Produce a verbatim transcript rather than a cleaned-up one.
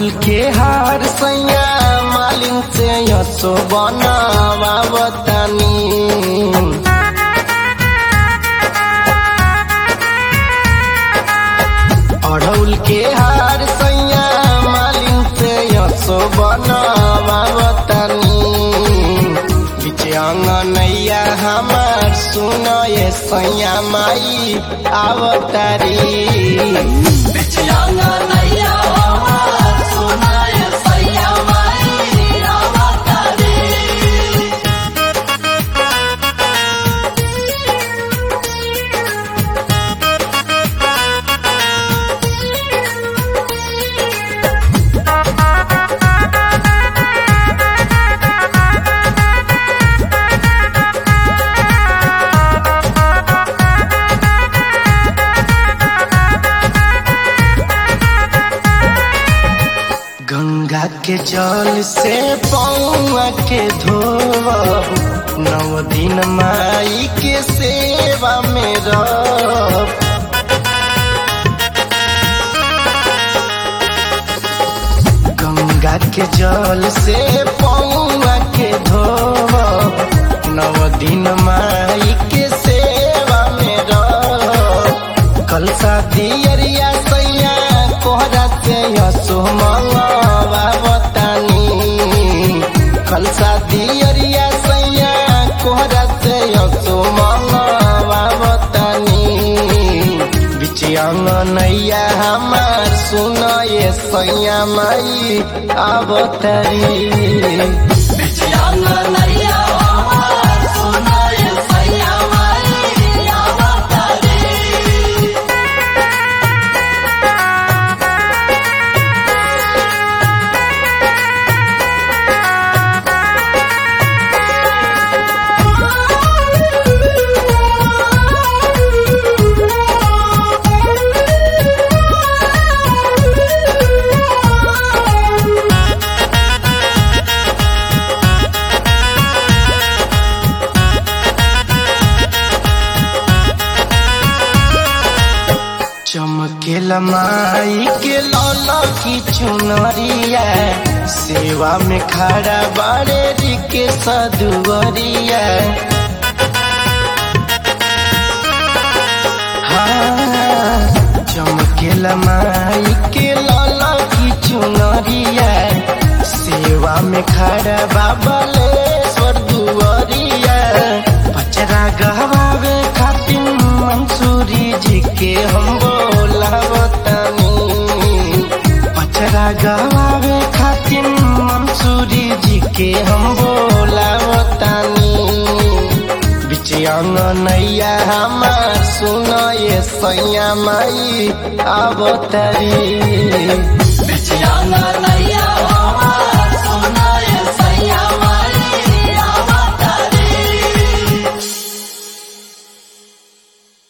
अड़हुल के हार सैया मालिन से यसो बनावावतानी। अड़हुल के हार सैया मालिन से यसो बनावावतानी। बीच अंगनैया हमार सुनो ये सैया माई आवतारी। बीच अंगनैया हमार सुनो ये सैया माई आवतारी। गंगा के जल से पौआ के धोब, नौ दिन माई के सेवा में रब। गंगा के जल से पौआ के धोब, नौ दिन माई के सेवा में रब। कल शादी अरिया सैया कोहरा से यसो मंगवावतानी। कल शादी अरिया सैया कोहरा से यसो मंगवावतानी। बीच अंगनैया हमार सुनो ये सैया माई आवतारी। बीच अंगनैया हमार सुनो ये सैया माई आवतारी। चमकेला माई के लौला की चुनरिया, सेवा में खड़ा बाड़े रिके सदुवरिया। हाँ, चमकेला माई के लौला की चुनरिया, सेवा में खड़ा बाबलेश्वर दुवरिया। पचरा गहवावे खातिन मंसूरी जी के हम बोलावतानी। पचरा गवावे खातिन मंसूरी जी के हम बोलावतानी। बीच अंगनैया हमार सुनो ये सैया माई आवतारी। बीच अंगनैया